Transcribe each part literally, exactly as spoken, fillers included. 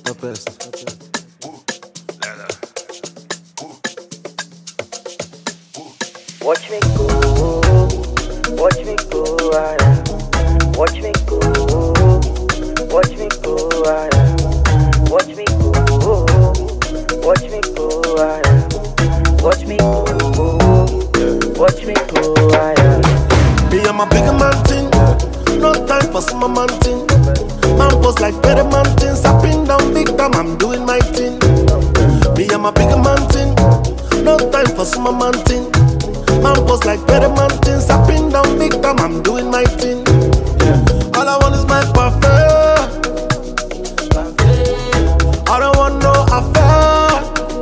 the best. Watch me go, watch me go, ah, watch me go, watch me go, ah, watch me go, watch me go, ah, watch me go, watch me go, ah. Me and my bigger man thing, no time for small man thing. Man pose like better man things, up and down big time, I'm doing my thing. Me and my bigger man thing, no time for small man thing. Man pose like better man things, up and down big time, I'm doing my thing. All I want is my parfait. I don't want no affair.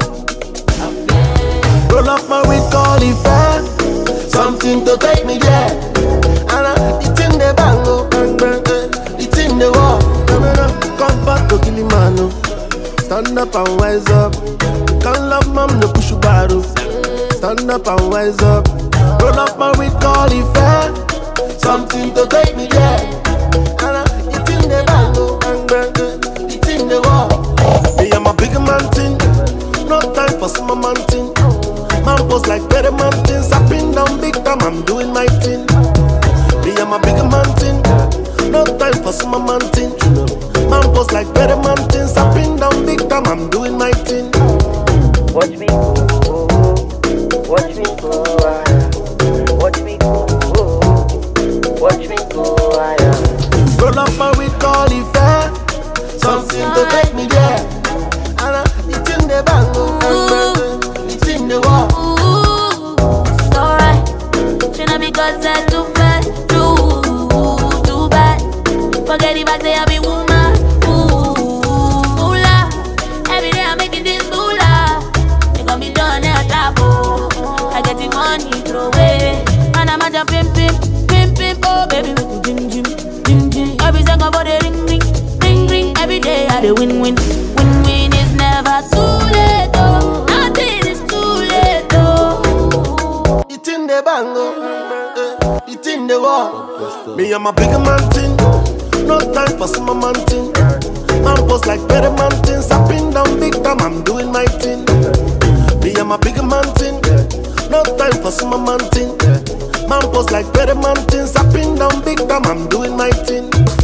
Roll up my weed, call it fair. Something to take me there. And uh, it's in the bango, it's in the wall. Come back to Kilimano. Stand up and wise up. Can't love mom, no push you bottle. Stand up and wise up. Roll up my weed, call it fair. Something to take me there. And uh, it's in the bango, it's in the wall. Me and my bigger man thing, no time for small man thing. Man pose like better man things, up and down big time, I'm doing my thing. Me and my bigger man thing, no time for small man thing. Man pose like better man things, up and down big time, I'm doing my thing. Watch me go, watch me go, ah, watch me go, watch me go, ah. Roll up my weed, call it fair. Something to take me there. And uh, it's in the bango, it's in the wall. Because I too fat, too, too bad. Forget if I say I be woman. Ooh, moolah. Every day I'm making this moolah. They got me done at tabo. I get the money throw away. And I'm a jump pimp, pimp, pimp, pimp. Oh baby, make me jim, jim, jim, jim. Every second body ring, ring, ring, ring. Every day I do win, win, win, win. It's never too late, oh. Nothing is too late, oh. It's in the bango. It's in the wall. Me and my bigger man thing, no time for small man thing. Man pose like better man things, up and down big time, I'm doing my thing. Me and my bigger man thing, no time for small man thing. Man pose like better man things, up and down big time, I'm doing my thing.